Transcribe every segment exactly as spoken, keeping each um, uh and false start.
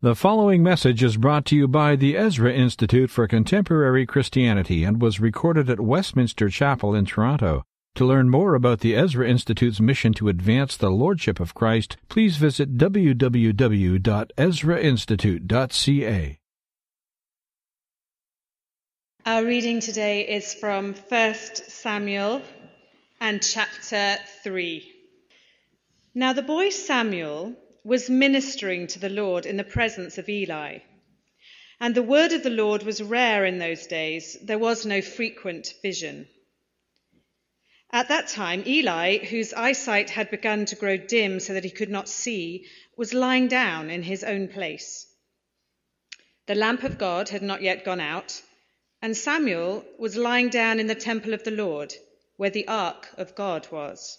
The following message is brought to you by the Ezra Institute for Contemporary Christianity and was recorded at Westminster Chapel in Toronto. To learn more about the Ezra Institute's mission to advance the Lordship of Christ, please visit w w w dot ezra institute dot c a. Our reading today is from First Samuel and chapter three. Now the boy Samuel was ministering to the Lord in the presence of Eli. And the word of the Lord was rare in those days. There was no frequent vision. At that time, Eli, whose eyesight had begun to grow dim so that he could not see, was lying down in his own place. The lamp of God had not yet gone out, and Samuel was lying down in the temple of the Lord, where the ark of God was.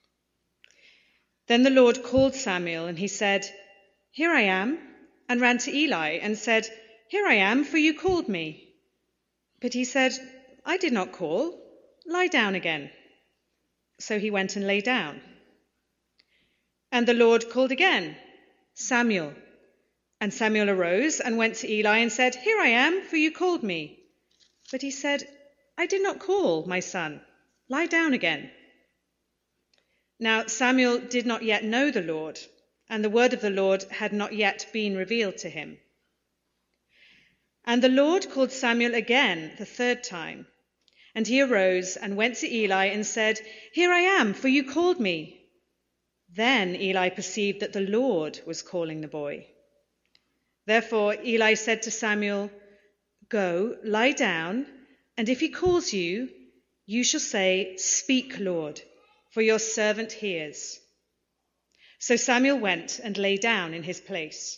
Then the Lord called Samuel, and he said, "Here I am," and ran to Eli and said, "Here I am, for you called me." But he said, "I did not call. Lie down again." So he went and lay down. And the Lord called again, "Samuel." And Samuel arose and went to Eli and said, "Here I am, for you called me." But he said, "I did not call, my son. Lie down again." Now Samuel did not yet know the Lord, and the word of the Lord had not yet been revealed to him. And the Lord called Samuel again the third time, and he arose and went to Eli and said, "Here I am, for you called me." Then Eli perceived that the Lord was calling the boy. Therefore Eli said to Samuel, "Go, lie down, and if he calls you, you shall say, 'Speak, Lord,' for your servant hears." So Samuel went and lay down in his place.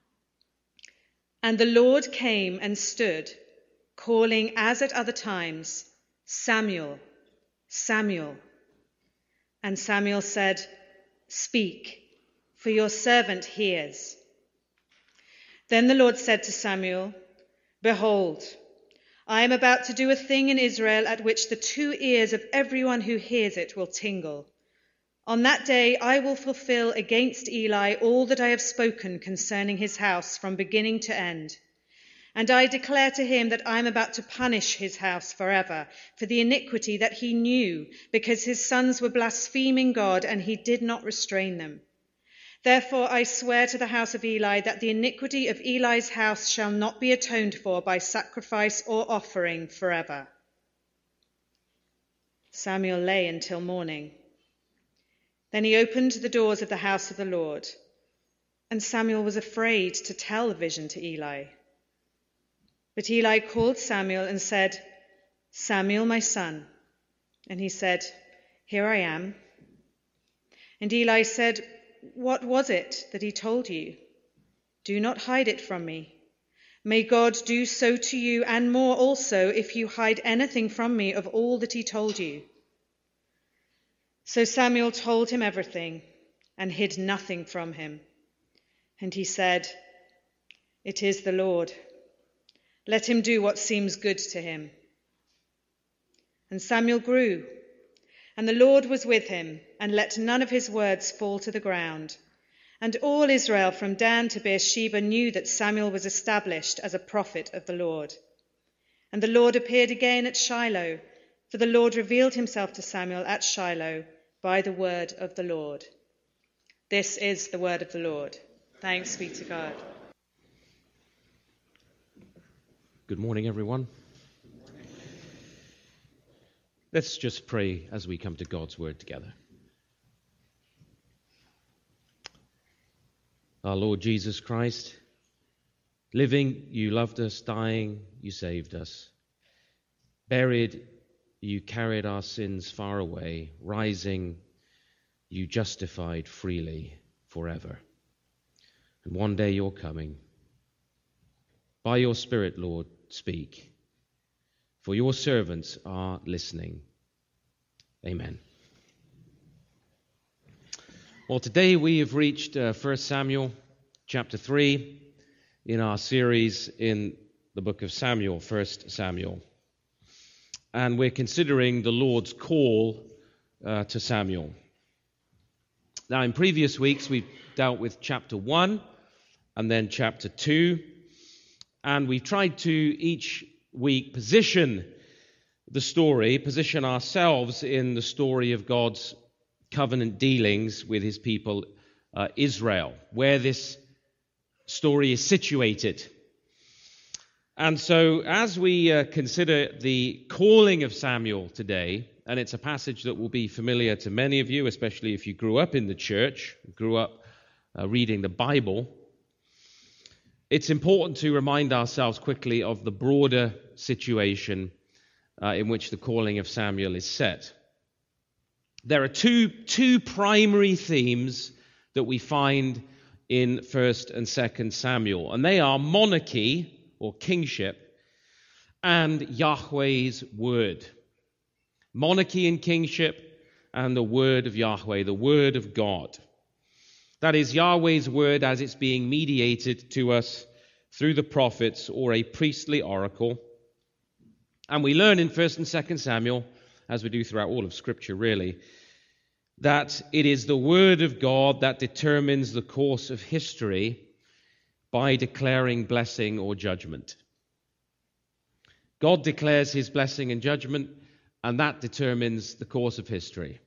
And the Lord came and stood, calling as at other times, "Samuel, Samuel." And Samuel said, "Speak, for your servant hears." Then the Lord said to Samuel, "Behold, I am about to do a thing in Israel at which the two ears of everyone who hears it will tingle. On that day I will fulfill against Eli all that I have spoken concerning his house from beginning to end. And I declare to him that I am about to punish his house forever for the iniquity that he knew, because his sons were blaspheming God and he did not restrain them. Therefore I swear to the house of Eli that the iniquity of Eli's house shall not be atoned for by sacrifice or offering forever." Samuel lay until morning. Then he opened the doors of the house of the Lord, and Samuel was afraid to tell the vision to Eli. But Eli called Samuel and said, "Samuel, my son." And he said, "Here I am." And Eli said, "What was it that he told you? Do not hide it from me. May God do so to you and more also if you hide anything from me of all that he told you." So Samuel told him everything and hid nothing from him. And he said, "It is the Lord. Let him do what seems good to him." And Samuel grew, and the Lord was with him, and let none of his words fall to the ground. And all Israel from Dan to Beersheba knew that Samuel was established as a prophet of the Lord. And the Lord appeared again at Shiloh, for the Lord revealed himself to Samuel at Shiloh by the word of the Lord. This is the word of the Lord. Thanks be to God. Good morning, everyone. Let's just pray as we come to God's word together. Our Lord Jesus Christ, living, you loved us. Dying, you saved us. Buried, you carried our sins far away. Rising, you justified freely forever. And one day you're coming. By your Spirit, Lord, speak. For your servants are listening. Amen. Well, today we have reached uh, First Samuel chapter three in our series in the book of Samuel, First Samuel. And we're considering the Lord's call uh, to Samuel. Now, in previous weeks, we've dealt with chapter one, and then chapter two. And we've tried to each week position the story, position ourselves in the story of God's covenant dealings with his people uh, Israel, where this story is situated. And so as we uh, consider the calling of Samuel today, and it's a passage that will be familiar to many of you, especially if you grew up in the church, grew up uh, reading the Bible, it's important to remind ourselves quickly of the broader situation uh, in which the calling of Samuel is set. There are two, two primary themes that we find in First and Second Samuel, and they are monarchy, or kingship, and Yahweh's word. Monarchy and kingship, and the word of Yahweh, the word of God. That is Yahweh's word as it's being mediated to us through the prophets or a priestly oracle. And we learn in First and Second Samuel, as we do throughout all of Scripture really, that it is the word of God that determines the course of history by declaring blessing or judgment. God declares his blessing and judgment, and that determines the course of history.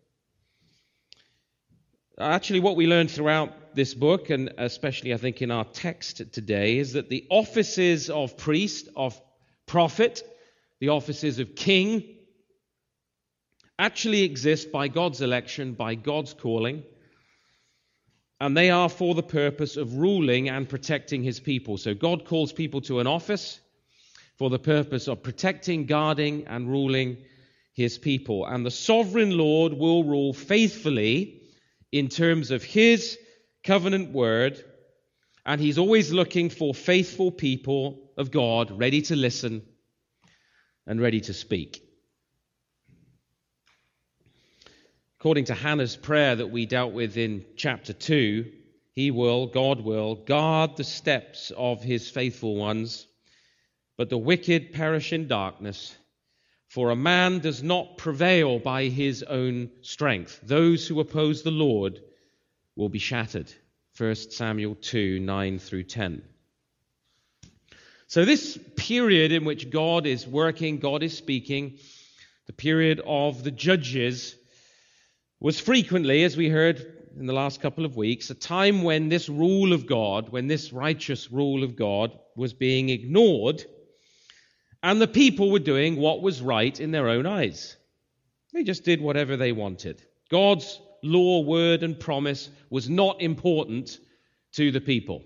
Actually, what we learn throughout this book, and especially I think in our text today, is that the offices of priest, of prophet, the offices of king, actually exist by God's election, by God's calling, and they are for the purpose of ruling and protecting his people. So God calls people to an office for the purpose of protecting, guarding, and ruling his people. And the sovereign Lord will rule faithfully in terms of his covenant word, and he's always looking for faithful people of God, ready to listen and ready to speak. According to Hannah's prayer that we dealt with in chapter two, he will, God will, guard the steps of his faithful ones, but the wicked perish in darkness. For a man does not prevail by his own strength. Those who oppose the Lord will be shattered. First Samuel two, nine through ten. So this period in which God is working, God is speaking, the period of the judges, was frequently, as we heard in the last couple of weeks, a time when this rule of God, when this righteous rule of God was being ignored, and the people were doing what was right in their own eyes. They just did whatever they wanted. God's law, word, and promise was not important to the people.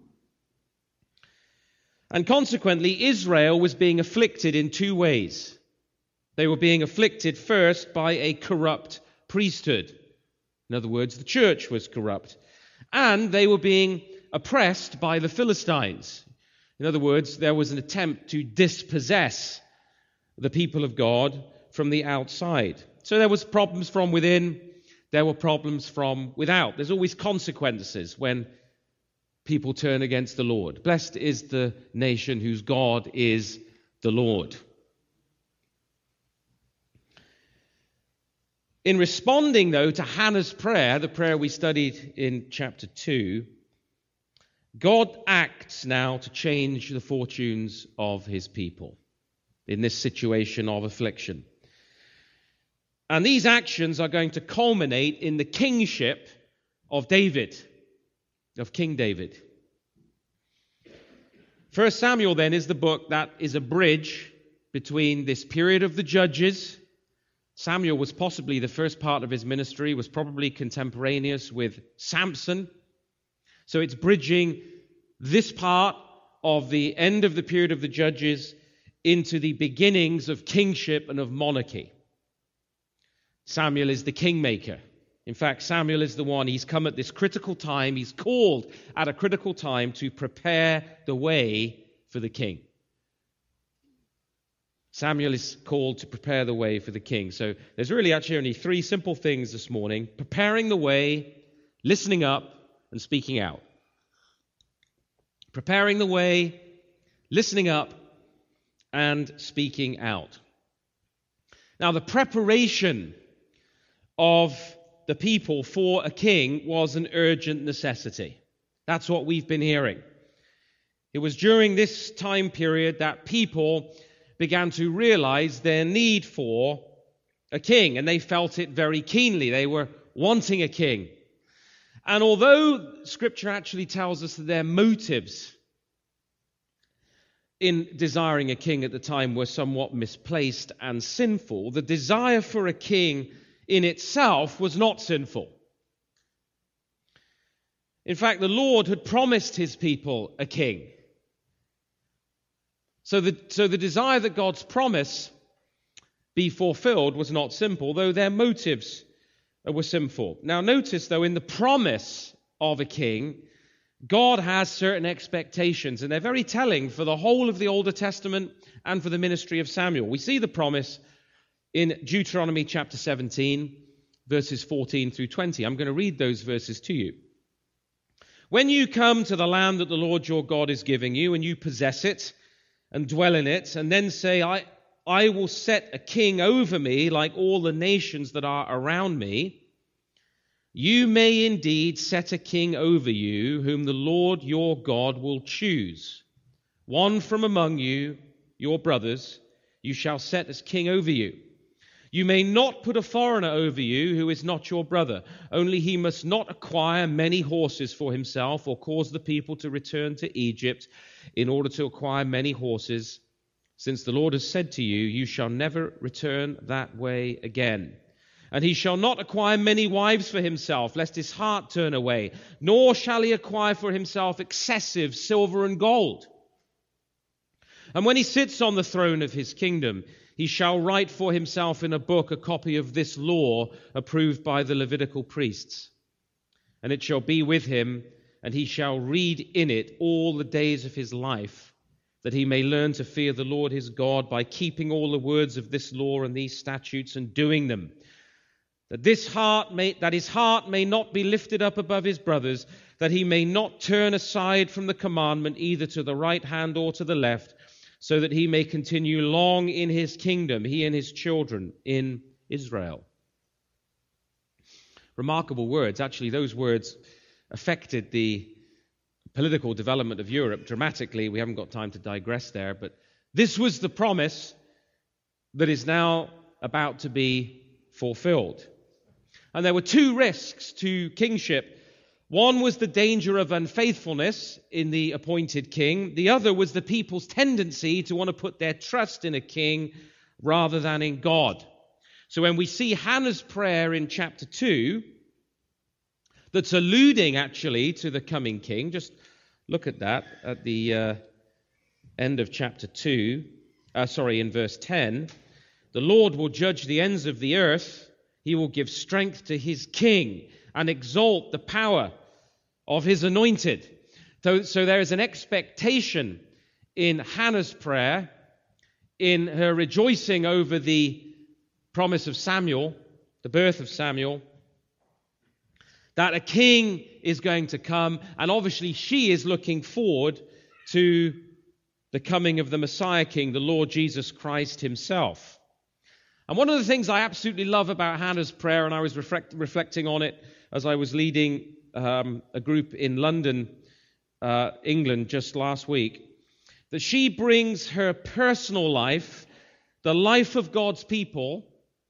And consequently, Israel was being afflicted in two ways. They were being afflicted first by a corrupt priesthood. In other words, the church was corrupt. And they were being oppressed by the Philistines. In other words, there was an attempt to dispossess the people of God from the outside. So there was problems from within, there were problems from without. There's always consequences when people turn against the Lord. Blessed is the nation whose God is the Lord. In responding, though, to Hannah's prayer, the prayer we studied in chapter two, God acts now to change the fortunes of his people in this situation of affliction. And these actions are going to culminate in the kingship of David, of King David. First Samuel, then, is the book that is a bridge between this period of the judges. Samuel was possibly the first part of his ministry, was probably contemporaneous with Samson. So it's bridging this part of the end of the period of the judges into the beginnings of kingship and of monarchy. Samuel is the kingmaker. In fact, Samuel is the one, he's come at this critical time, he's called at a critical time to prepare the way for the king. Samuel is called to prepare the way for the king. So there's really actually only three simple things this morning: preparing the way, listening up, and speaking out. Preparing the way, listening up, and speaking out. Now, the preparation of the people for a king was an urgent necessity. That's what we've been hearing. It was during this time period that people began to realize their need for a king, and they felt it very keenly. They were wanting a king. And although Scripture actually tells us that their motives in desiring a king at the time were somewhat misplaced and sinful, the desire for a king in itself was not sinful. In fact, the Lord had promised his people a king. So the, so the desire that God's promise be fulfilled was not simple, though their motives were sinful. Now notice, though, in the promise of a king, God has certain expectations, and they're very telling for the whole of the Old Testament and for the ministry of Samuel. We see the promise in Deuteronomy chapter seventeen, verses fourteen through twenty. I'm going to read those verses to you. When you come to the land that the Lord your God is giving you, and you possess it and dwell in it, and then say, I, I will set a king over me like all the nations that are around me, you may indeed set a king over you, whom the Lord your God will choose. One from among you, your brothers, you shall set as king over you. You may not put a foreigner over you who is not your brother. Only he must not acquire many horses for himself, or cause the people to return to Egypt in order to acquire many horses, since the Lord has said to you, you shall never return that way again. And he shall not acquire many wives for himself, lest his heart turn away, nor shall he acquire for himself excessive silver and gold. And when he sits on the throne of his kingdom, he shall write for himself in a book a copy of this law approved by the Levitical priests. And it shall be with him, and he shall read in it all the days of his life, that he may learn to fear the Lord his God by keeping all the words of this law and these statutes and doing them. That this heart may, that his heart may not be lifted up above his brothers, that he may not turn aside from the commandment either to the right hand or to the left, so that he may continue long in his kingdom, he and his children in Israel. Remarkable words. Actually, those words affected the political development of Europe dramatically. We haven't got time to digress there, but this was the promise that is now about to be fulfilled. And there were two risks to kingship. One was the danger of unfaithfulness in the appointed king. The other was the people's tendency to want to put their trust in a king rather than in God. So when we see Hannah's prayer in chapter two, that's alluding actually to the coming king, just look at that at the uh, end of chapter two, uh, sorry, in verse ten. The Lord will judge the ends of the earth. He will give strength to his king and exalt the power of his anointed. So, so there is an expectation in Hannah's prayer, in her rejoicing over the promise of Samuel, the birth of Samuel, that a king is going to come, and obviously she is looking forward to the coming of the Messiah King, the Lord Jesus Christ himself. And one of the things I absolutely love about Hannah's prayer, and I was reflect, reflecting on it as I was leading um, a group in London, uh, England, just last week, that she brings her personal life, the life of God's people,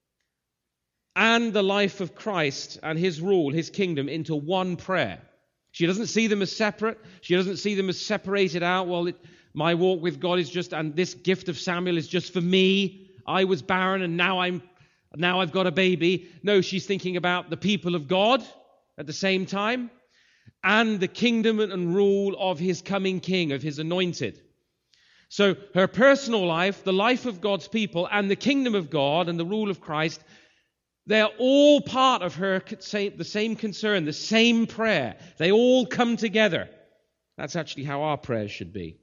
and the life of Christ and his rule, his kingdom, into one prayer. She doesn't see them as separate. She doesn't see them as separated out. Well, it, my walk with God is just, and this gift of Samuel is just for me. I was barren and now I'm now I've got a baby. No, she's thinking about the people of God at the same time and the kingdom and rule of his coming king, of his anointed. So her personal life, the life of God's people, and the kingdom of God and the rule of Christ, they're all part of her the same concern, the same prayer. They all come together. That's actually how our prayers should be.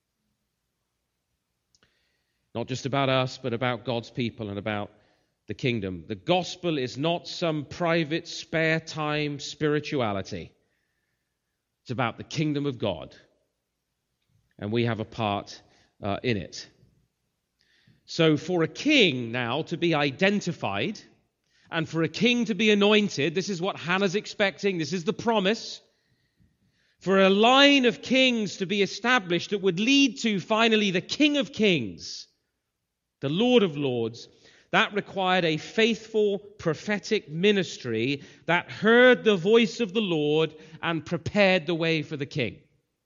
Not just about us, but about God's people and about the kingdom. The gospel is not some private, spare time spirituality. It's about the kingdom of God. And we have a part uh, in it. So for a king now to be identified, and for a king to be anointed, this is what Hannah's expecting. This is the promise. for a line of kings to be established that would lead to finally the King of Kings, the Lord of Lords, that required a faithful prophetic ministry that heard the voice of the Lord and prepared the way for the King.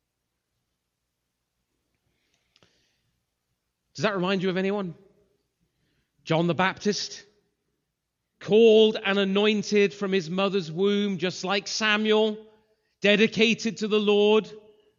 Does that remind you of anyone? John the Baptist, called and anointed from his mother's womb, just like Samuel, dedicated to the Lord.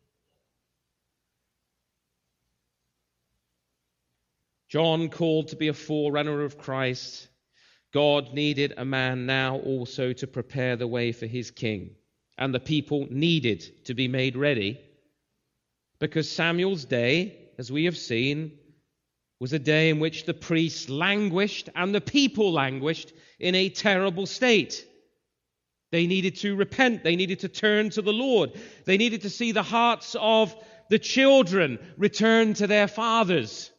John called to be a forerunner of Christ. God needed a man now also to prepare the way for his king. And the people needed to be made ready, because Samuel's day, as we have seen, was a day in which the priests languished and the people languished in a terrible state. They needed to repent. They needed to turn to the Lord. They needed to see the hearts of the children return to their fathers.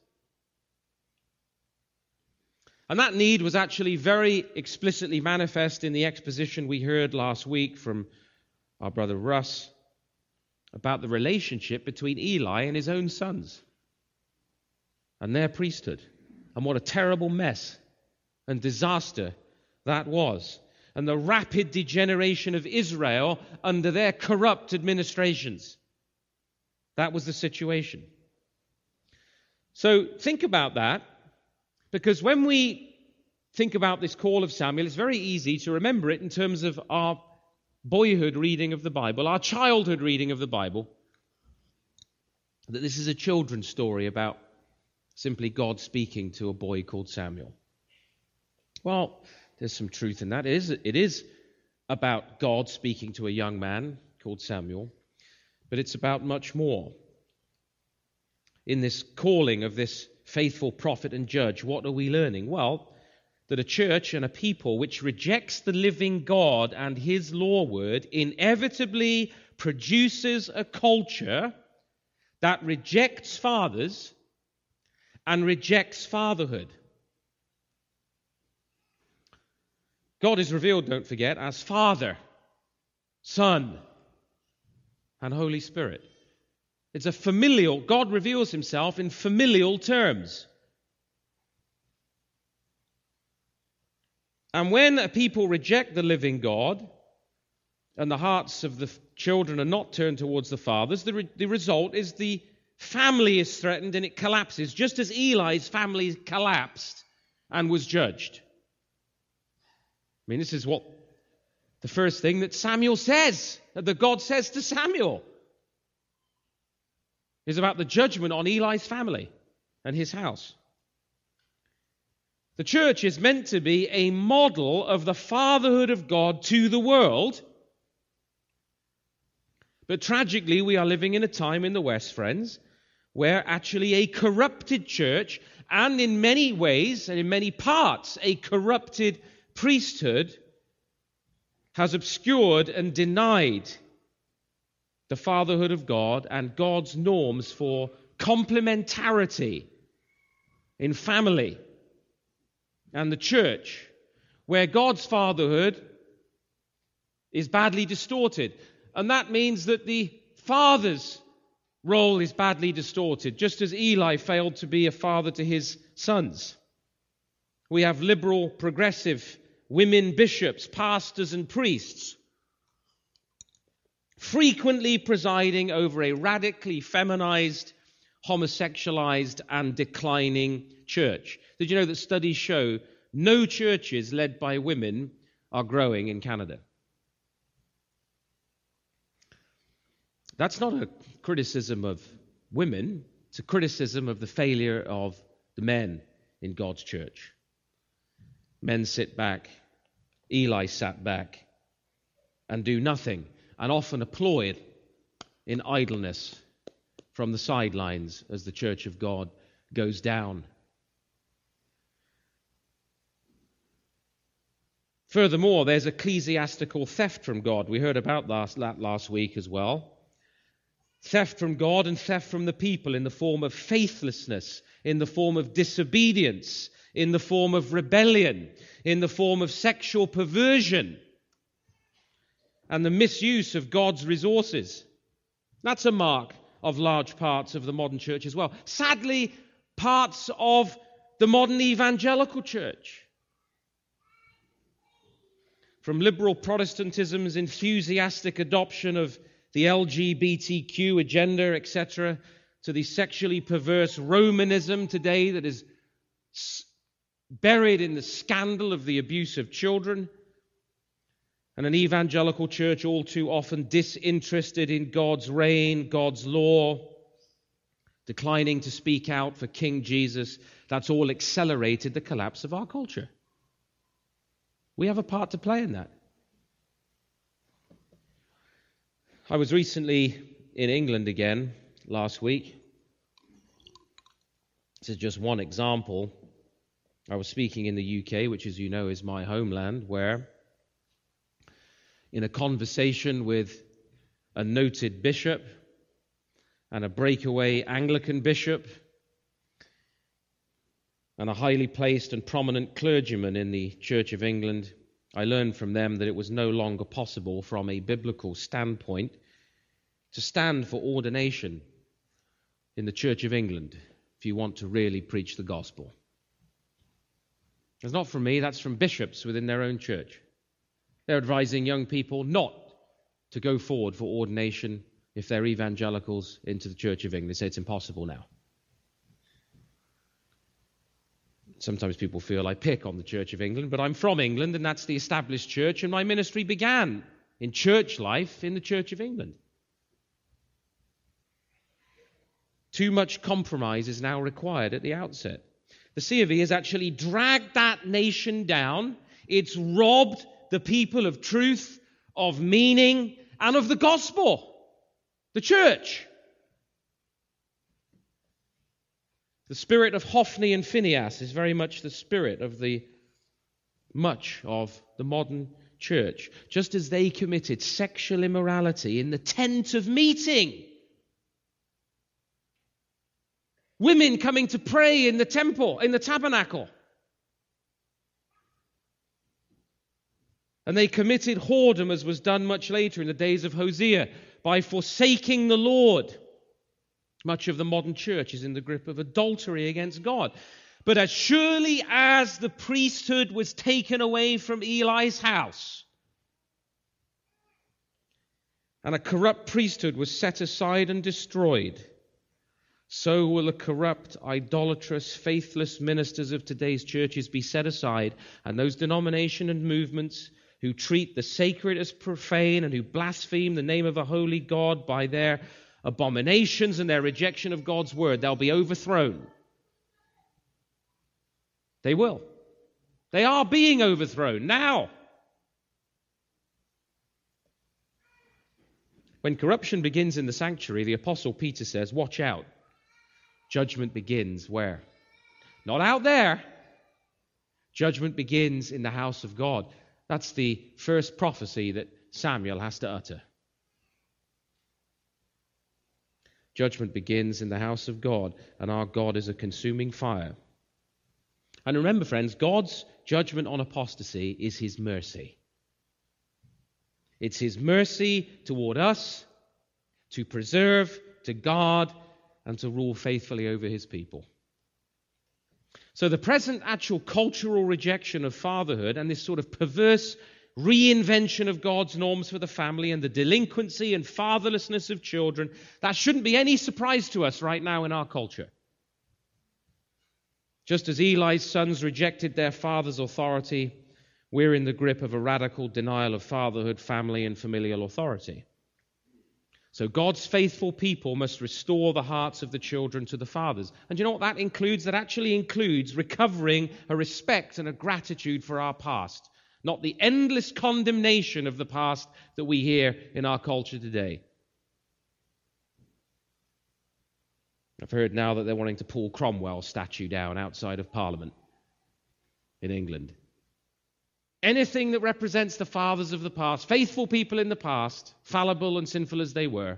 And that need was actually very explicitly manifest in the exposition we heard last week from our brother Russ about the relationship between Eli and his own sons and their priesthood, and what a terrible mess and disaster that was, and the rapid degeneration of Israel under their corrupt administrations. That was the situation. So think about that, because when we think about this call of Samuel, it's very easy to remember it in terms of our boyhood reading of the Bible, our childhood reading of the Bible, that this is a children's story about simply God speaking to a boy called Samuel. Well, there's some truth in that. It is, it is about God speaking to a young man called Samuel, but it's about much more. In this calling of this faithful prophet and judge, what are we learning? Well, that a church and a people which rejects the living God and his law word inevitably produces a culture that rejects fathers and rejects fatherhood. God is revealed, don't forget, as Father, Son, and Holy Spirit. It's a familial, God reveals himself in familial terms. And when a people reject the living God, and the hearts of the children are not turned towards the fathers, the, re- the result is the family is threatened and it collapses, just as Eli's family collapsed and was judged. I mean, this is what the first thing that Samuel says, that God says to Samuel, is about the judgment on Eli's family and his house. The church is meant to be a model of the fatherhood of God to the world. But tragically, we are living in a time in the West, friends, where actually a corrupted church, and in many ways and in many parts a corrupted priesthood, has obscured and denied the fatherhood of God and God's norms for complementarity in family and the church, where God's fatherhood is badly distorted. And that means that the father's role is badly distorted, just as Eli failed to be a father to his sons. We have liberal, progressive women bishops, pastors, and priests frequently presiding over a radically feminized, homosexualized, and declining church. Did you know that studies show no churches led by women are growing in Canada? That's not a criticism of women. It's a criticism of the failure of the men in God's church. Men sit back. Eli sat back and do nothing, and often applaud in idleness from the sidelines as the church of God goes down. Furthermore, there's ecclesiastical theft from God. We heard about that last week as well. Theft from God and theft from the people in the form of faithlessness, in the form of disobedience, in the form of rebellion, in the form of sexual perversion, and the misuse of God's resources. That's a mark of large parts of the modern church as well. Sadly, parts of the modern evangelical church. From liberal Protestantism's enthusiastic adoption of the L G B T Q agenda, et cetera, to the sexually perverse Romanism today that is buried in the scandal of the abuse of children, and an evangelical church all too often disinterested in God's reign, God's law, declining to speak out for King Jesus. That's all accelerated the collapse of our culture. We have a part to play in that. I was recently in England again last week. This is just one example. I was speaking in the U K, which, as you know, is my homeland, where in a conversation with a noted bishop and a breakaway Anglican bishop and a highly placed and prominent clergyman in the Church of England, I learned from them that it was no longer possible from a biblical standpoint to stand for ordination in the Church of England if you want to really preach the gospel. It's not from me, that's from bishops within their own church. They're advising young people not to go forward for ordination if they're evangelicals into the Church of England. They say it's impossible now. Sometimes people feel I pick on the Church of England, but I'm from England, and that's the established church, and my ministry began in church life in the Church of England. Too much compromise is now required at the outset. The C of E has actually dragged that nation down. It's robbed the people of truth, of meaning, and of the gospel. The church. The spirit of Hophni and Phinehas is very much the spirit of the much of the modern church. Just as they committed sexual immorality in the tent of meeting. Women coming to pray in the temple, in the tabernacle. And they committed whoredom, as was done much later in the days of Hosea, by forsaking the Lord. Much of the modern church is in the grip of adultery against God. But as surely as the priesthood was taken away from Eli's house, and a corrupt priesthood was set aside and destroyed, so will the corrupt, idolatrous, faithless ministers of today's churches be set aside, and those denominations and movements who treat the sacred as profane and who blaspheme the name of a holy God by their abominations and their rejection of God's word, they'll be overthrown. They will. They are being overthrown now. When corruption begins in the sanctuary, the Apostle Peter says, watch out. Judgment begins where? Not out there. Judgment begins in the house of God. That's the first prophecy that Samuel has to utter. Judgment begins in the house of God, and our God is a consuming fire. And remember, friends, God's judgment on apostasy is his mercy. It's his mercy toward us to preserve, to guard, and to rule faithfully over his people. So the present actual cultural rejection of fatherhood and this sort of perverse reinvention of God's norms for the family and the delinquency and fatherlessness of children, that shouldn't be any surprise to us right now in our culture. Just as Eli's sons rejected their father's authority, we're in the grip of a radical denial of fatherhood, family, and familial authority. So God's faithful people must restore the hearts of the children to the fathers. And you know what that includes? That actually includes recovering a respect and a gratitude for our past, not the endless condemnation of the past that we hear in our culture today. I've heard now that they're wanting to pull Cromwell's statue down outside of Parliament in England. Anything that represents the fathers of the past, faithful people in the past, fallible and sinful as they were.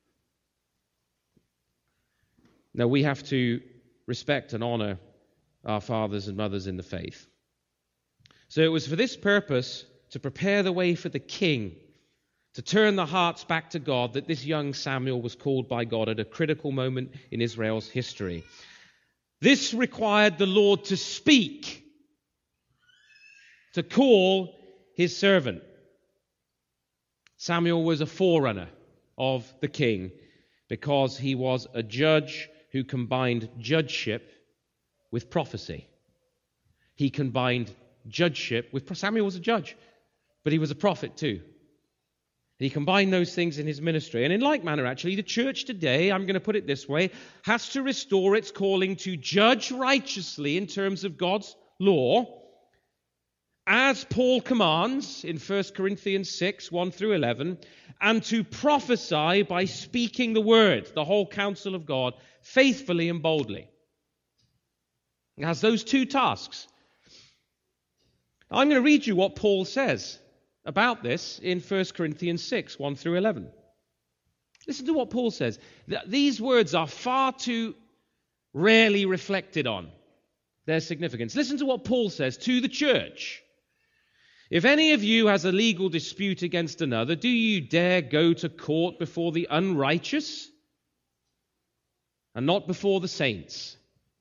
Now we have to respect and honor our fathers and mothers in the faith. So it was for this purpose, to prepare the way for the king, to turn the hearts back to God, that this young Samuel was called by God at a critical moment in Israel's history. This required the Lord to speak, to call his servant. Samuel was a forerunner of the king because he was a judge who combined judgeship with prophecy. He combined judgeship with... Samuel was a judge, but he was a prophet too. He combined those things in his ministry. And in like manner, actually, the church today, I'm going to put it this way, has to restore its calling to judge righteously in terms of God's law, as Paul commands in First Corinthians six, one through eleven, and to prophesy by speaking the word, the whole counsel of God, faithfully and boldly. It has those two tasks. I'm going to read you what Paul says about this in First Corinthians six, one through eleven. Listen to what Paul says. These words are far too rarely reflected on, their significance. Listen to what Paul says to the church. If any of you has a legal dispute against another, do you dare go to court before the unrighteous and not before the saints?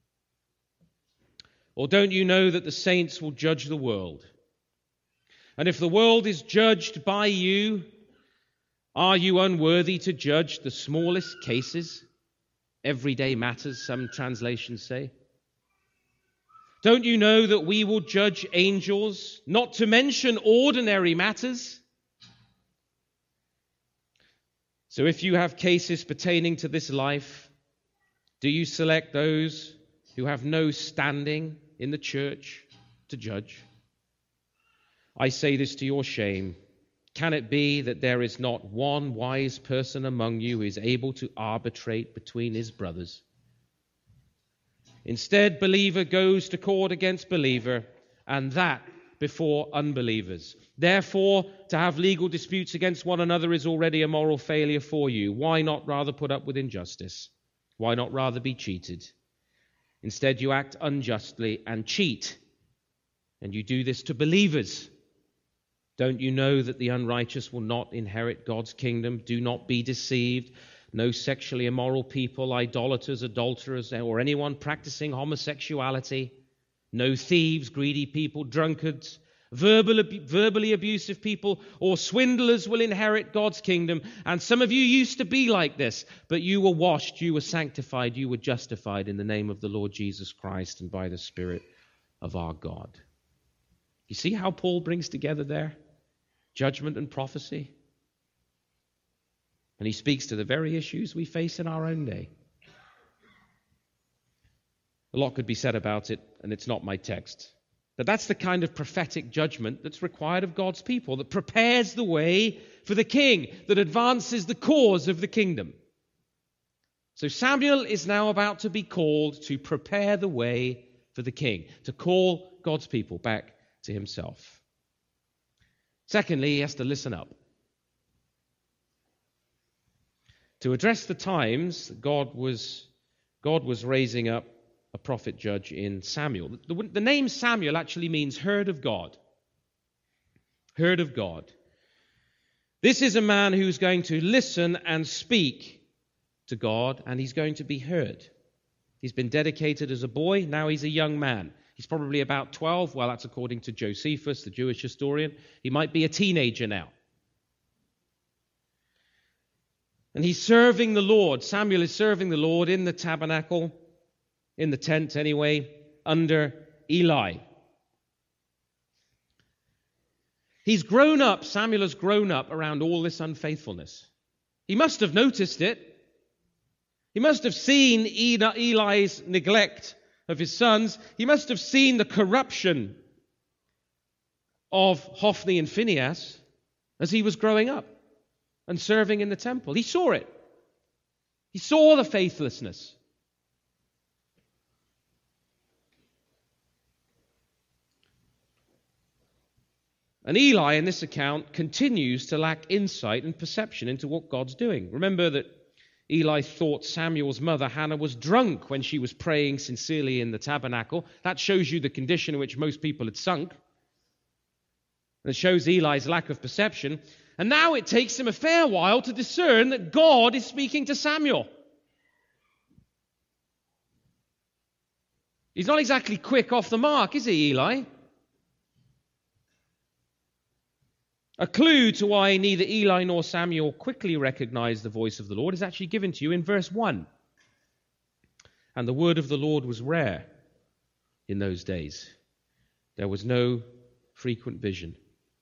Or don't you know that the saints will judge the world? And if the world is judged by you, are you unworthy to judge the smallest cases? Everyday matters, some translations say. Don't you know that we will judge angels, not to mention ordinary matters? So if you have cases pertaining to this life, do you select those who have no standing in the church to judge? I say this to your shame. Can it be that there is not one wise person among you who is able to arbitrate between his brothers? Instead, believer goes to court against believer, and that before unbelievers. Therefore, to have legal disputes against one another is already a moral failure for you. Why not rather put up with injustice? Why not rather be cheated? Instead, you act unjustly and cheat, and you do this to believers. Don't you know that the unrighteous will not inherit God's kingdom? Do not be deceived. No sexually immoral people, idolaters, adulterers, or anyone practicing homosexuality. No thieves, greedy people, drunkards, verbal, verbally abusive people, or swindlers will inherit God's kingdom. And some of you used to be like this, but you were washed, you were sanctified, you were justified in the name of the Lord Jesus Christ and by the Spirit of our God. You see how Paul brings together there judgment and prophecy? And he speaks to the very issues we face in our own day. A lot could be said about it, and it's not my text. But that's the kind of prophetic judgment that's required of God's people, that prepares the way for the king, that advances the cause of the kingdom. So Samuel is now about to be called to prepare the way for the king, to call God's people back to himself. Secondly, he has to listen up. To address the times, God was, God was raising up a prophet judge in Samuel. The, the name Samuel actually means heard of God. Heard of God. This is a man who's going to listen and speak to God, and he's going to be heard. He's been dedicated as a boy, now he's a young man. He's probably about twelve, well, that's according to Josephus, the Jewish historian. He might be a teenager now. And he's serving the Lord. Samuel is serving the Lord in the tabernacle, in the tent anyway, under Eli. He's grown up, Samuel has grown up around all this unfaithfulness. He must have noticed it. He must have seen Eli's neglect of his sons. He must have seen the corruption of Hophni and Phinehas as he was growing up and serving in the temple. He saw it. He saw the faithlessness. And Eli, in this account, continues to lack insight and perception into what God's doing. Remember that Eli thought Samuel's mother, Hannah, was drunk when she was praying sincerely in the tabernacle. That shows you the condition in which most people had sunk. And it shows Eli's lack of perception. And now it takes him a fair while to discern that God is speaking to Samuel. He's not exactly quick off the mark, is he, Eli? A clue to why neither Eli nor Samuel quickly recognized the voice of the Lord is actually given to you in verse one. And the word of the Lord was rare in those days. There was no frequent vision.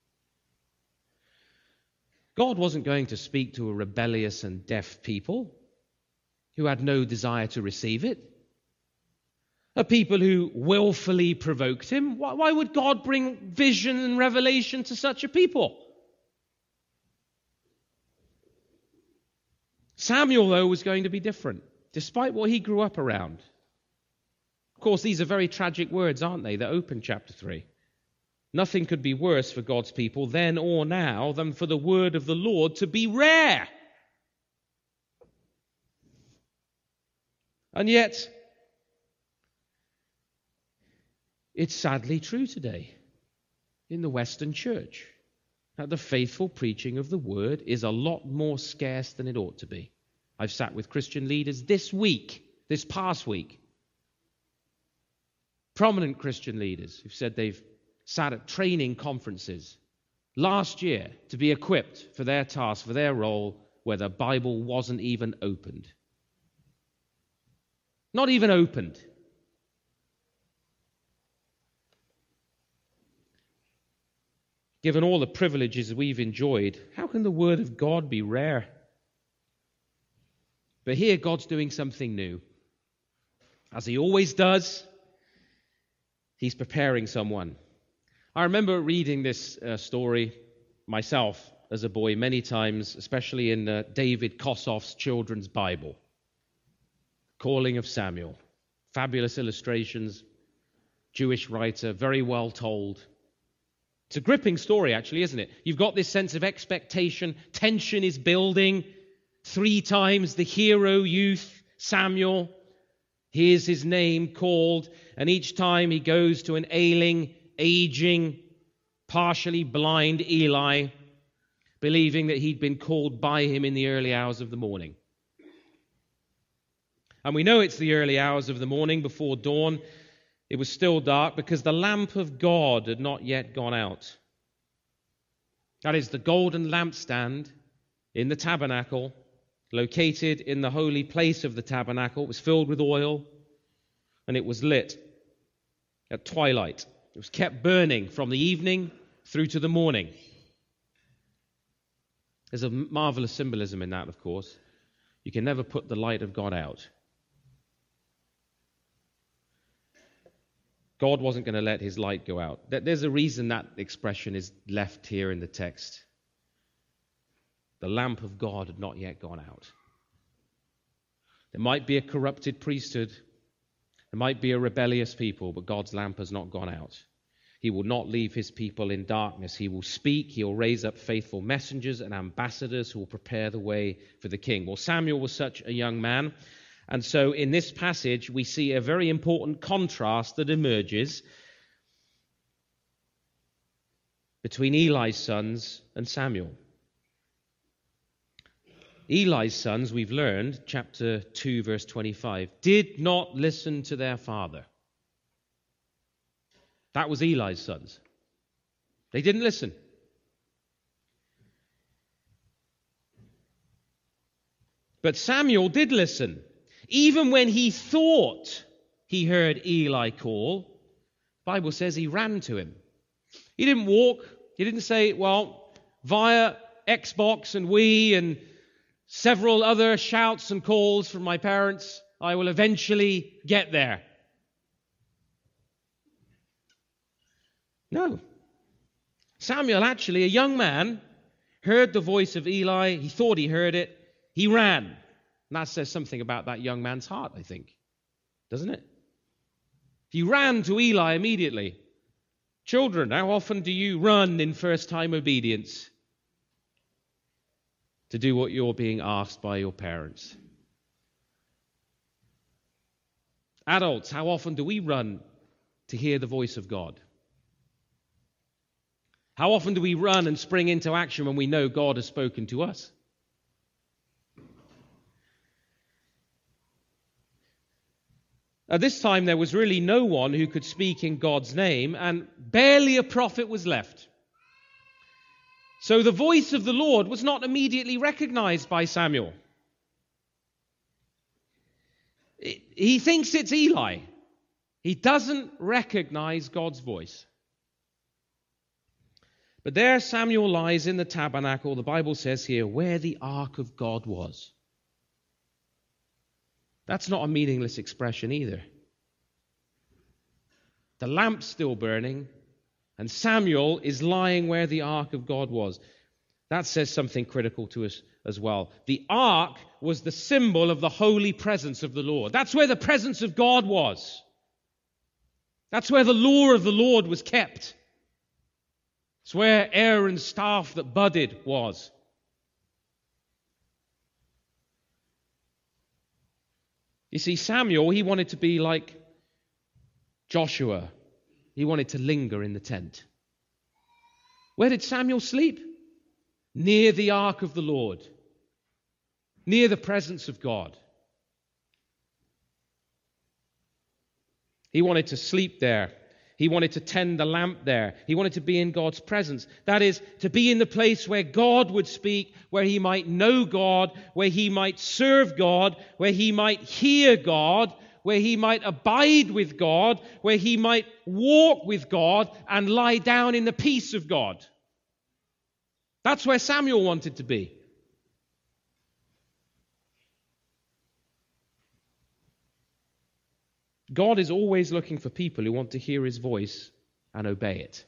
God wasn't going to speak to a rebellious and deaf people who had no desire to receive it. A people who willfully provoked him. Why, why would God bring vision and revelation to such a people? Samuel, though, was going to be different, despite what he grew up around. Of course, these are very tragic words, aren't they, that open chapter three. Nothing could be worse for God's people then or now than for the word of the Lord to be rare. And yet, it's sadly true today in the Western church that the faithful preaching of the word is a lot more scarce than it ought to be. I've sat with Christian leaders this week, this past week, prominent Christian leaders who've said they've sat at training conferences last year to be equipped for their task, for their role, where the Bible wasn't even opened. Not even opened. Given all the privileges we've enjoyed, how can the word of God be rare? But here God's doing something new. As he always does, he's preparing someone. I remember reading this uh, story myself as a boy many times, especially in uh, David Kossoff's children's Bible, Calling of Samuel. Fabulous illustrations, Jewish writer, very well told. It's a gripping story, actually, isn't it? You've got this sense of expectation, tension is building. Three times the hero youth, Samuel, hears his name called, and each time he goes to an ailing, aging, partially blind Eli, believing that he'd been called by him in the early hours of the morning. And we know it's the early hours of the morning before dawn. It was still dark because the lamp of God had not yet gone out. That is, the golden lampstand in the tabernacle, located in the holy place of the tabernacle, was filled with oil, and it was lit at twilight. It was kept burning from the evening through to the morning. There's a marvelous symbolism in that, of course. You can never put the light of God out. God wasn't going to let his light go out. There's a reason that expression is left here in the text. The lamp of God had not yet gone out. There might be a corrupted priesthood. There might be a rebellious people, but God's lamp has not gone out. He will not leave his people in darkness. He will speak. He will raise up faithful messengers and ambassadors who will prepare the way for the king. Well, Samuel was such a young man. And so in this passage, we see a very important contrast that emerges between Eli's sons and Samuel. Eli's sons, we've learned, chapter two, verse twenty-five, did not listen to their father. That was Eli's sons. They didn't listen. But Samuel did listen. Even when he thought he heard Eli call, the Bible says he ran to him. He didn't walk. He didn't say, well, via Xbox and Wii and several other shouts and calls from my parents, I will eventually get there. No. Samuel, actually, a young man, heard the voice of Eli. He thought he heard it. He ran. And that says something about that young man's heart, I think. Doesn't it? He ran to Eli immediately. Children, how often do you run in first-time obedience to do what you're being asked by your parents? Adults, how often do we run to hear the voice of God? How often do we run and spring into action when we know God has spoken to us? At this time, there was really no one who could speak in God's name, and barely a prophet was left. So the voice of the Lord was not immediately recognized by Samuel. He thinks it's Eli. He doesn't recognize God's voice. But there Samuel lies in the tabernacle, the Bible says here, where the ark of God was. That's not a meaningless expression either. The lamp's still burning, and Samuel is lying where the ark of God was. That says something critical to us as well. The ark was the symbol of the holy presence of the Lord. That's where the presence of God was. That's where the law of the Lord was kept. It's where Aaron's staff that budded was. You see, Samuel, he wanted to be like Joshua. He wanted to linger in the tent. Where did Samuel sleep? Near the ark of the Lord. Near the presence of God. He wanted to sleep there. He wanted to tend the lamp there. He wanted to be in God's presence. That is, to be in the place where God would speak, where he might know God, where he might serve God, where he might hear God, where he might abide with God, where he might walk with God and lie down in the peace of God. That's where Samuel wanted to be. God is always looking for people who want to hear his voice and obey it.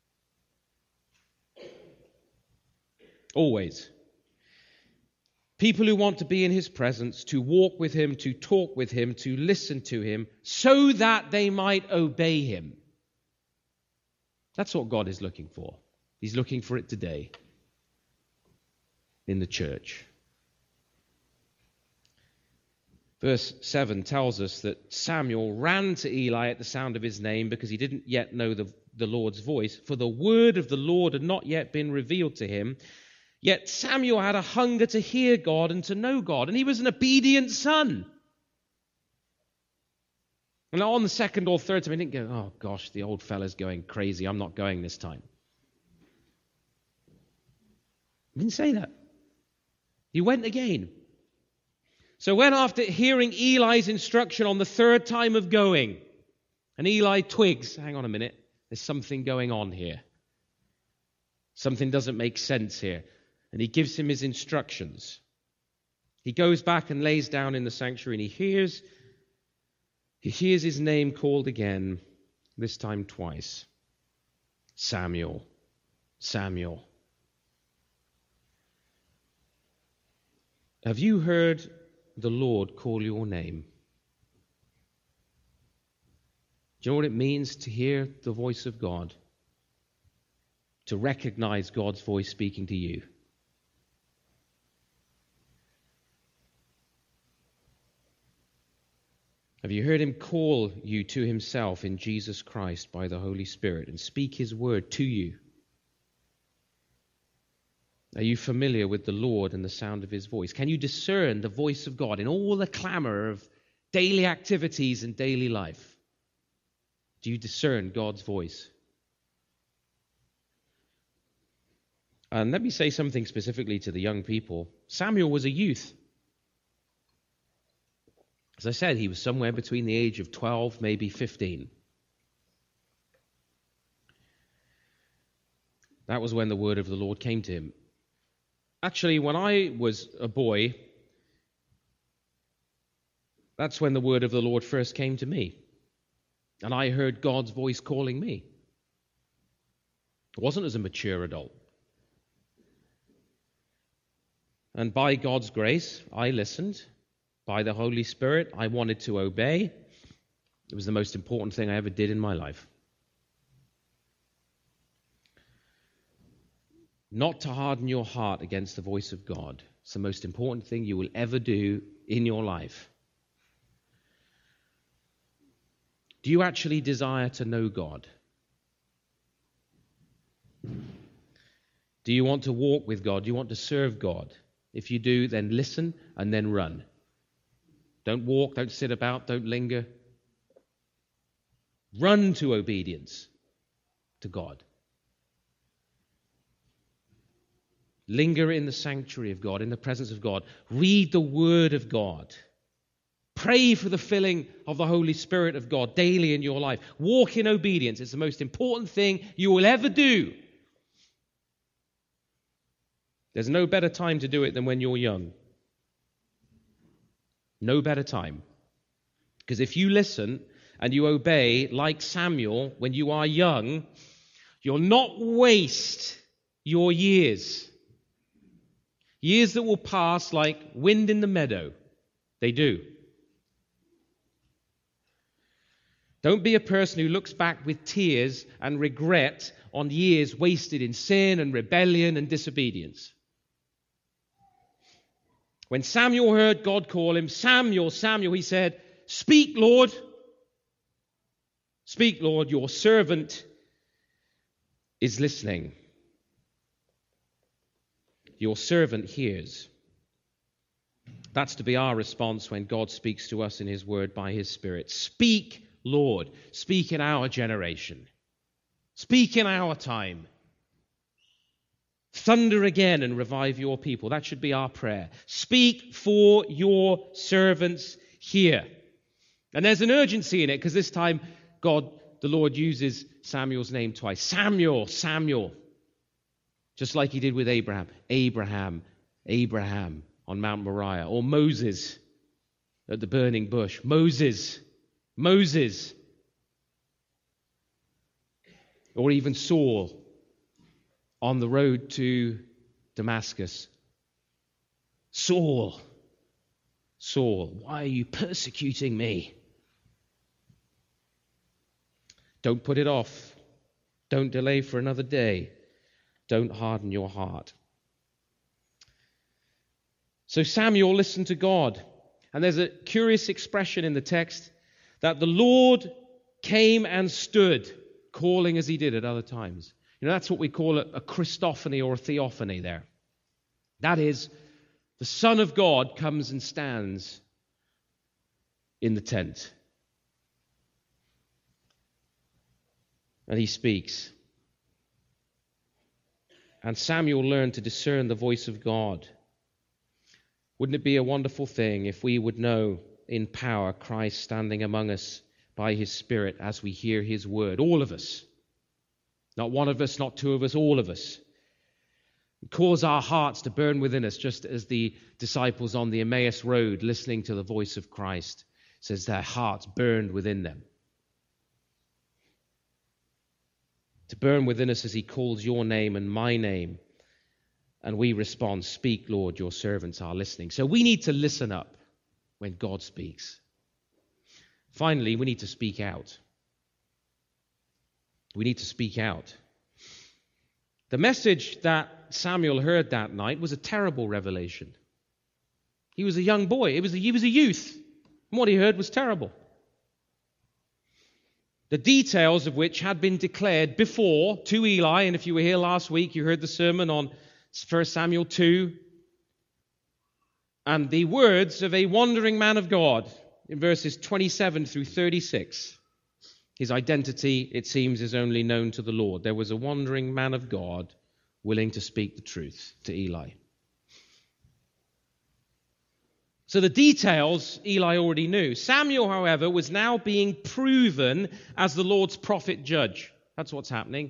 Always. People who want to be in his presence, to walk with him, to talk with him, to listen to him, so that they might obey him. That's what God is looking for. He's looking for it today in the church. Verse seven tells us that Samuel ran to Eli at the sound of his name because he didn't yet know the, the Lord's voice, for the word of the Lord had not yet been revealed to him. Yet Samuel had a hunger to hear God and to know God, and he was an obedient son. And on the second or third time, he didn't go, oh gosh, the old fella's going crazy, I'm not going this time. He didn't say that. He went again. So when after hearing Eli's instruction on the third time of going, and Eli twigs, hang on a minute, there's something going on here. Something doesn't make sense here. And he gives him his instructions. He goes back and lays down in the sanctuary, and he hears, he hears his name called again, this time twice. Samuel, Samuel. Have you heard the Lord call your name? Do you know what it means to hear the voice of God? To recognize God's voice speaking to you. Have you heard him call you to himself in Jesus Christ by the Holy Spirit and speak his word to you? Are you familiar with the Lord and the sound of his voice? Can you discern the voice of God in all the clamor of daily activities and daily life? Do you discern God's voice? And let me say something specifically to the young people. Samuel was a youth. As I said, he was somewhere between the age of twelve, maybe fifteen. That was when the word of the Lord came to him. Actually, when I was a boy, that's when the word of the Lord first came to me. And I heard God's voice calling me. It wasn't as a mature adult. And by God's grace, I listened. By the Holy Spirit, I wanted to obey. It was the most important thing I ever did in my life. Not to harden your heart against the voice of God. It's the most important thing you will ever do in your life. Do you actually desire to know God? Do you want to walk with God? Do you want to serve God? If you do, then listen and then run. Don't walk, don't sit about, don't linger. Run to obedience to God. Linger in the sanctuary of God, in the presence of God. Read the Word of God. Pray for the filling of the Holy Spirit of God daily in your life. Walk in obedience. It's the most important thing you will ever do. There's no better time to do it than when you're young. No better time. Because if you listen and you obey like Samuel when you are young, you'll not waste your years. Years that will pass like wind in the meadow. They do. Don't be a person who looks back with tears and regret on years wasted in sin and rebellion and disobedience. When Samuel heard God call him, Samuel, Samuel, he said, "Speak, Lord. Speak, Lord, your servant is listening. Your servant hears." That's to be our response when God speaks to us in his word by his Spirit. Speak, Lord. Speak in our generation. Speak in our time. Thunder again and revive your people. That should be our prayer. Speak, for your servants hear. And there's an urgency in it, because this time God, the Lord, uses Samuel's name twice. Samuel, Samuel. Just like he did with Abraham. Abraham, Abraham on Mount Moriah. Or Moses at the burning bush. Moses, Moses. Or even Saul on the road to Damascus. Saul, Saul, why are you persecuting me? Don't put it off. Don't delay for another day. Don't harden your heart. So Samuel listened to God. And there's a curious expression in the text that the Lord came and stood, calling as he did at other times. You know, that's what we call a, a Christophany or a theophany there. That is, the Son of God comes and stands in the tent. And he speaks. And Samuel learned to discern the voice of God. Wouldn't it be a wonderful thing if we would know in power Christ standing among us by his Spirit as we hear his word? All of us. Not one of us, not two of us, all of us. Cause our hearts to burn within us, just as the disciples on the Emmaus Road, listening to the voice of Christ, says their hearts burned within them. To burn within us as he calls your name and my name. And we respond, "Speak, Lord, your servants are listening." So we need to listen up when God speaks. Finally, we need to speak out. We need to speak out. The message that Samuel heard that night was a terrible revelation. He was a young boy. It was a, he was a youth. And what he heard was terrible. The details of which had been declared before to Eli. And if you were here last week, you heard the sermon on First Samuel two. And the words of a wandering man of God in verses twenty-seven through thirty-six. His identity, it seems, is only known to the Lord. There was a wandering man of God willing to speak the truth to Eli. So the details Eli already knew. Samuel, however, was now being proven as the Lord's prophet judge. That's what's happening.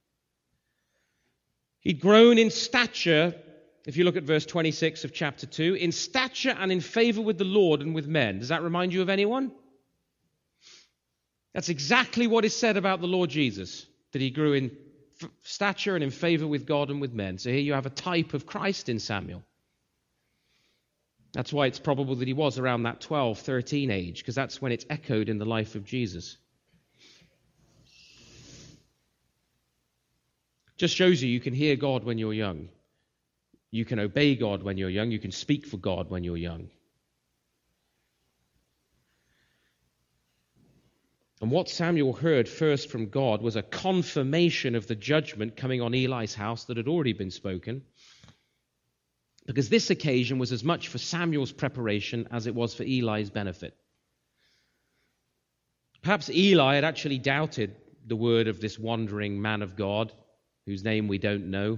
He'd grown in stature, if you look at verse twenty-six of chapter two, in stature and in favor with the Lord and with men. Does that remind you of anyone? That's exactly what is said about the Lord Jesus, that he grew in f- stature and in favor with God and with men. So here you have a type of Christ in Samuel. That's why it's probable that he was around that twelve, thirteen age, because that's when it's echoed in the life of Jesus. Just shows you you can hear God when you're young. You can obey God when you're young. You can speak for God when you're young. And what Samuel heard first from God was a confirmation of the judgment coming on Eli's house that had already been spoken, because this occasion was as much for Samuel's preparation as it was for Eli's benefit. Perhaps Eli had actually doubted the word of this wandering man of God, whose name we don't know.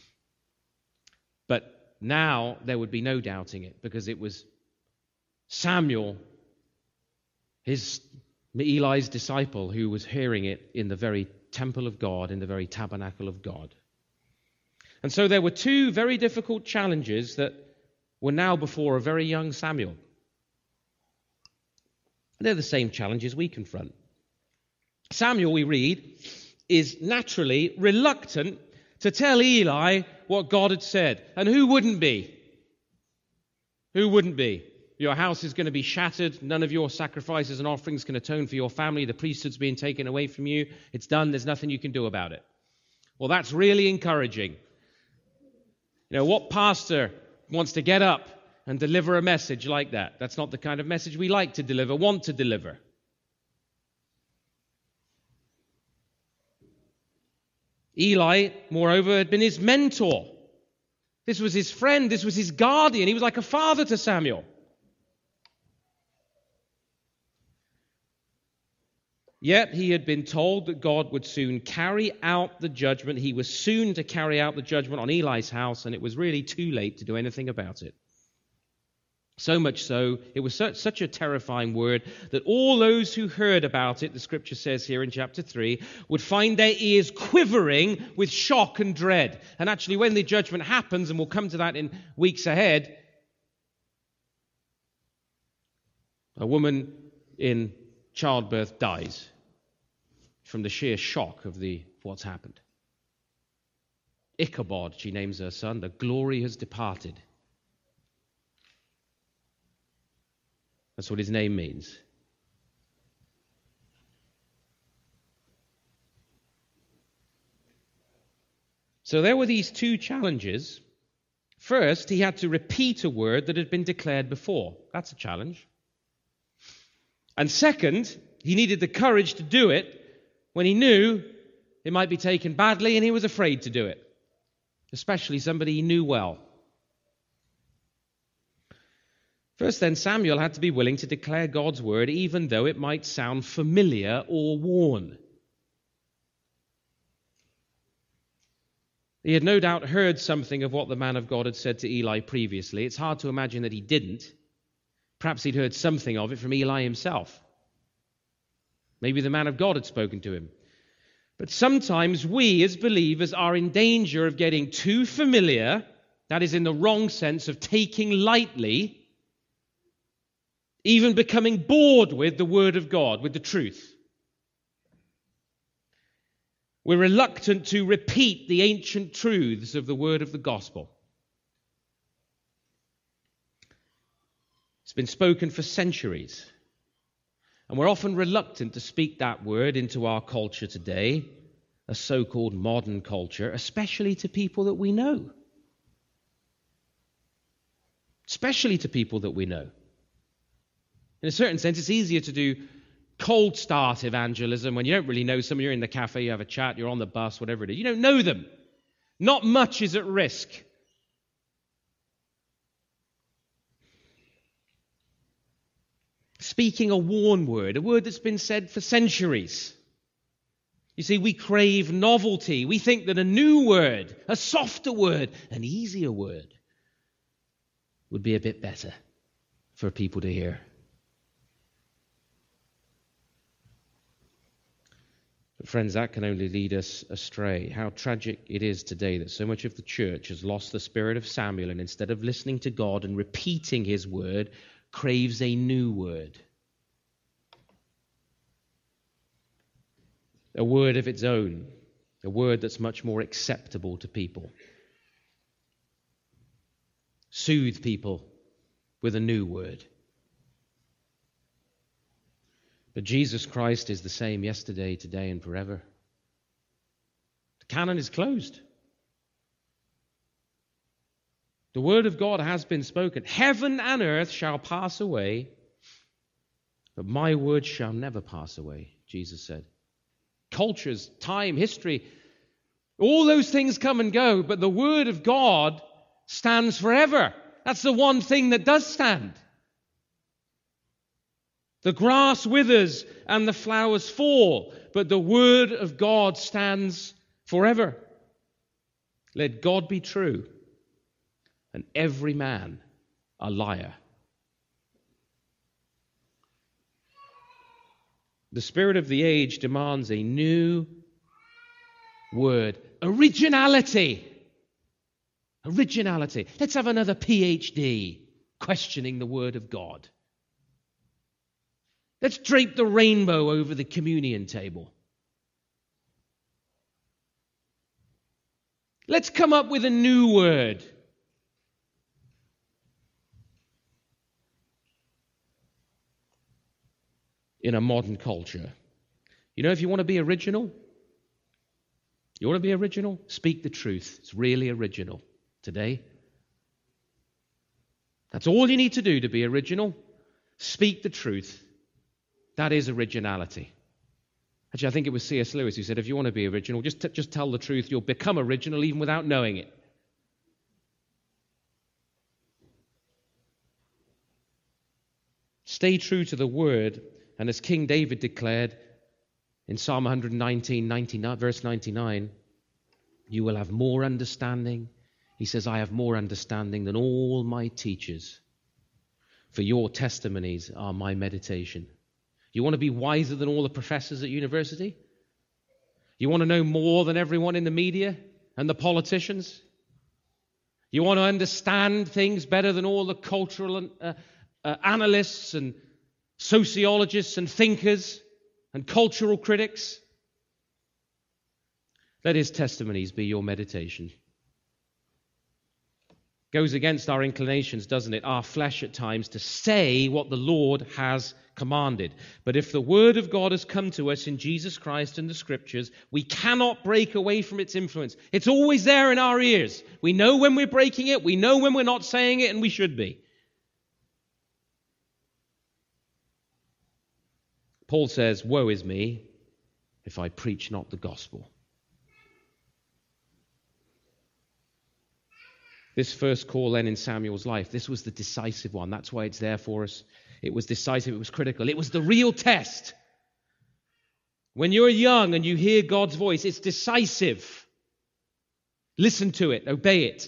But now there would be no doubting it, because it was Samuel, his Eli's disciple, who was hearing it in the very temple of God, in the very tabernacle of God. And so there were two very difficult challenges that were now before a very young Samuel. They're the same challenges we confront. Samuel, we read, is naturally reluctant to tell Eli what God had said. And who wouldn't be? Who wouldn't be? Your house is going to be shattered. None of your sacrifices and offerings can atone for your family. The priesthood's being taken away from you. It's done. There's nothing you can do about it. Well, that's really encouraging. You know, what pastor wants to get up and deliver a message like that? That's not the kind of message we like to deliver, want to deliver. Eli, moreover, had been his mentor. This was his friend. This was his guardian. He was like a father to Samuel. Yet he had been told that God would soon carry out the judgment. He was soon to carry out the judgment on Eli's house, and it was really too late to do anything about it. So much so, it was such, such a terrifying word that all those who heard about it, the scripture says here in chapter three, would find their ears quivering with shock and dread. And actually, when the judgment happens, and we'll come to that in weeks ahead, a woman in childbirth dies from the sheer shock of the what's happened. Ichabod, she names her son, the glory has departed. That's what his name means. So there were these two challenges. First, he had to repeat a word that had been declared before. That's a challenge. And second, he needed the courage to do it when he knew it might be taken badly and he was afraid to do it, especially somebody he knew well. First then, Samuel had to be willing to declare God's word even though it might sound familiar or worn. He had no doubt heard something of what the man of God had said to Eli previously. It's hard to imagine that he didn't. Perhaps he'd heard something of it from Eli himself. Maybe the man of God had spoken to him. But sometimes we as believers are in danger of getting too familiar, that is in the wrong sense of taking lightly, even becoming bored with the word of God, with the truth. We're reluctant to repeat the ancient truths of the word of the gospel. It's been spoken for centuries. And we're often reluctant to speak that word into our culture today, a so-called modern culture, especially to people that we know. Especially to people that we know. In a certain sense, it's easier to do cold start evangelism when you don't really know someone. You're in the cafe, you have a chat, you're on the bus, whatever it is. You don't know them. Not much is at risk. Speaking a worn word, a word that's been said for centuries. You see, we crave novelty. We think that a new word, a softer word, an easier word would be a bit better for people to hear. But friends, that can only lead us astray. How tragic it is today that so much of the church has lost the spirit of Samuel, and instead of listening to God and repeating his word, craves a new word. A word of its own. A word that's much more acceptable to people. Soothe people with a new word. But Jesus Christ is the same yesterday, today, and forever. The canon is closed. The word of God has been spoken. Heaven and earth shall pass away, but my word shall never pass away. Jesus said. Cultures, time, history, all those things come and go, but the Word of God stands forever. That's the one thing that does stand. The grass withers and the flowers fall, but the Word of God stands forever. Let God be true, and every man a liar. The spirit of the age demands a new word. Originality. Originality. Let's have another P H D questioning the Word of God. Let's drape the rainbow over the communion table. Let's come up with a new word. In a modern culture. You know, if you want to be original, you want to be original? Speak the truth. It's really original today. That's all you need to do to be original. Speak the truth. That is originality. Actually, I think it was C S Lewis who said, if you want to be original, just, t- just tell the truth. You'll become original even without knowing it. Stay true to the word. And as King David declared in Psalm one nineteen, ninety-nine, verse ninety-nine, you will have more understanding. He says, I have more understanding than all my teachers. For your testimonies are my meditation. You want to be wiser than all the professors at university? You want to know more than everyone in the media and the politicians? You want to understand things better than all the cultural uh, uh, analysts and sociologists and thinkers and cultural critics? Let his testimonies be your meditation. Goes against our inclinations, doesn't it? Our flesh at times to say what the Lord has commanded. But if the Word of God has come to us in Jesus Christ and the Scriptures, we cannot break away from its influence. It's always there in our ears. We know when we're breaking it, we know when we're not saying it, and we should be. Paul says, woe is me if I preach not the gospel. This first call then in Samuel's life, this was the decisive one. That's why it's there for us. It was decisive, it was critical. It was the real test. When you're young and you hear God's voice, it's decisive. Listen to it, obey it.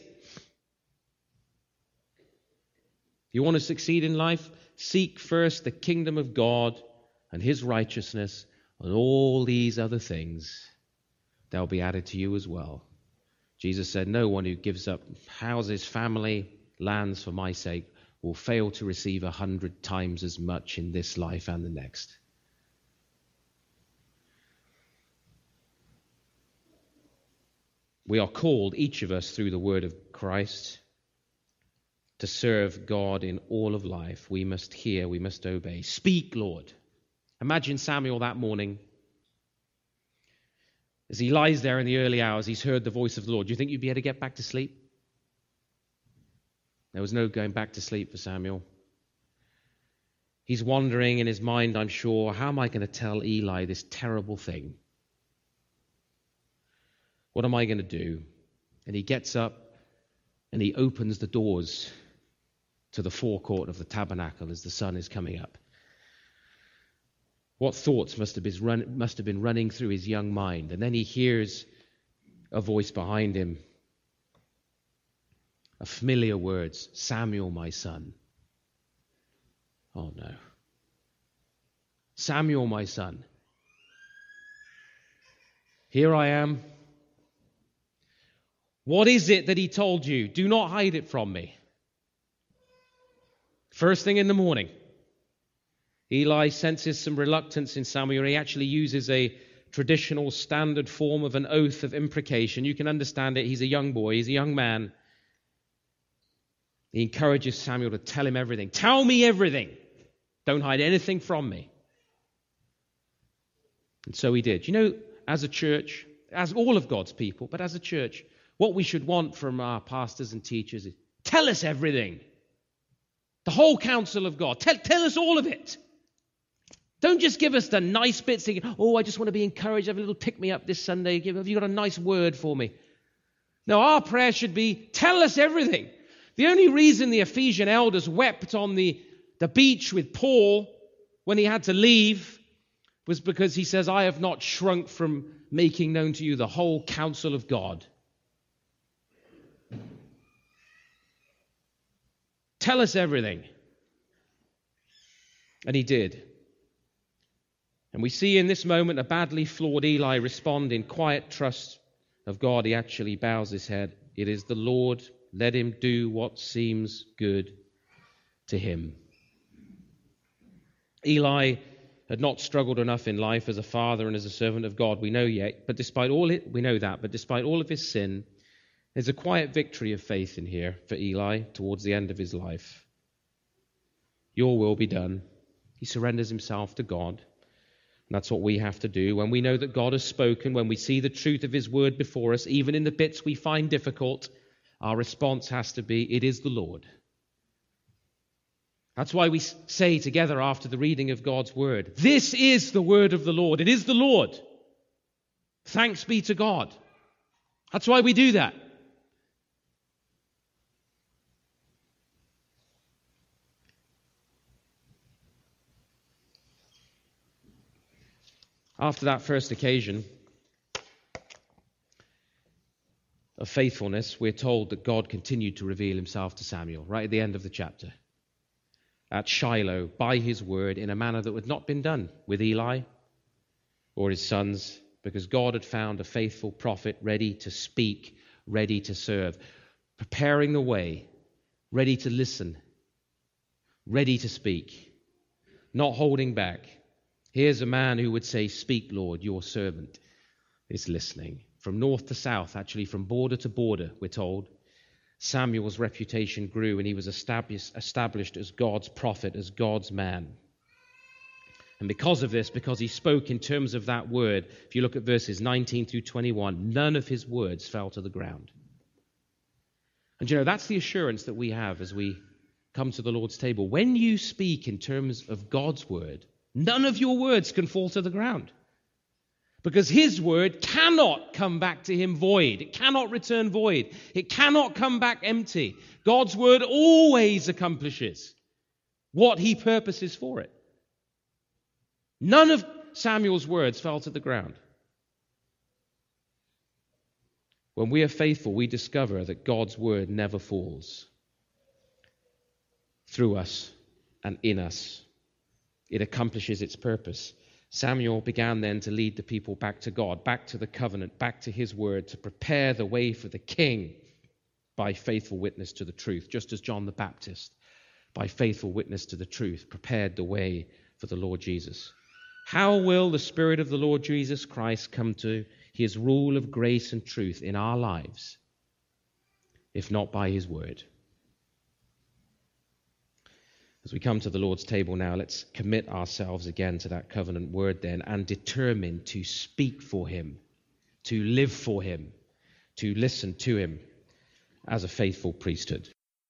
You want to succeed in life? Seek first the kingdom of God and his righteousness, and all these other things, they'll be added to you as well. Jesus said, no one who gives up houses, family, lands for my sake will fail to receive a hundred times as much in this life and the next. We are called, each of us, through the word of Christ, to serve God in all of life. We must hear, we must obey. Speak, Lord. Imagine Samuel that morning. As he lies there in the early hours, he's heard the voice of the Lord. Do you think you'd be able to get back to sleep? There was no going back to sleep for Samuel. He's wondering in his mind, I'm sure, how am I going to tell Eli this terrible thing? What am I going to do? And he gets up and he opens the doors to the forecourt of the tabernacle as the sun is coming up. What thoughts must have been, run, must have been running through his young mind? And then he hears a voice behind him. A familiar words, Samuel, my son. Oh no. Samuel, my son. Here I am. What is it that he told you? Do not hide it from me. First thing in the morning. Eli senses some reluctance in Samuel. He actually uses a traditional standard form of an oath of imprecation. You can understand it. He's a young boy. He's a young man. He encourages Samuel to tell him everything. Tell me everything. Don't hide anything from me. And so he did. You know, as a church, as all of God's people, but as a church, what we should want from our pastors and teachers is, tell us everything. The whole counsel of God. Tell, tell us all of it. Don't just give us the nice bits thinking, oh, I just want to be encouraged, have a little pick-me-up this Sunday. Have you got a nice word for me? No, our prayer should be, tell us everything. The only reason the Ephesian elders wept on the, the beach with Paul when he had to leave was because he says, I have not shrunk from making known to you the whole counsel of God. Tell us everything. And he did. And we see in this moment a badly flawed Eli respond in quiet trust of God. He actually bows his head. It is the Lord. Let him do what seems good to him. Eli had not struggled enough in life as a father and as a servant of God. We know yet, but despite all it, we know that, but despite all of his sin, there's a quiet victory of faith in here for Eli towards the end of his life. Your will be done. He surrenders himself to God. And that's what we have to do. When we know that God has spoken, when we see the truth of his word before us, even in the bits we find difficult, our response has to be, it is the Lord. That's why we say together after the reading of God's word, this is the word of the Lord. It is the Lord. Thanks be to God. That's why we do that. After that first occasion of faithfulness, we're told that God continued to reveal himself to Samuel right at the end of the chapter. At Shiloh, by his word, in a manner that had not been done with Eli or his sons, because God had found a faithful prophet ready to speak, ready to serve, preparing the way, ready to listen, ready to speak, not holding back. Here's a man who would say, speak, Lord, your servant is listening. From north to south, actually from border to border, we're told, Samuel's reputation grew and he was established, established as God's prophet, as God's man. And because of this, because he spoke in terms of that word, if you look at verses nineteen through twenty-one, none of his words fell to the ground. And you know, that's the assurance that we have as we come to the Lord's table. When you speak in terms of God's word, none of your words can fall to the ground. Because his word cannot come back to him void. It cannot return void. It cannot come back empty. God's word always accomplishes what he purposes for it. None of Samuel's words fell to the ground. When we are faithful, we discover that God's word never falls. Through us and in us, it accomplishes its purpose. Samuel began then to lead the people back to God, back to the covenant, back to his word, to prepare the way for the king by faithful witness to the truth, just as John the Baptist, by faithful witness to the truth, prepared the way for the Lord Jesus. How will the Spirit of the Lord Jesus Christ come to his rule of grace and truth in our lives, if not by his word? As we come to the Lord's table now, let's commit ourselves again to that covenant word then and determine to speak for him, to live for him, to listen to him as a faithful priesthood.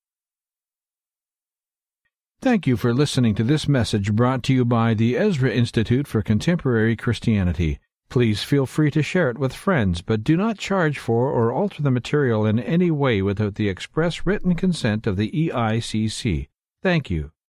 Thank you for listening to this message brought to you by the Ezra Institute for Contemporary Christianity. Please feel free to share it with friends, but do not charge for or alter the material in any way without the express written consent of the E I C C. Thank you.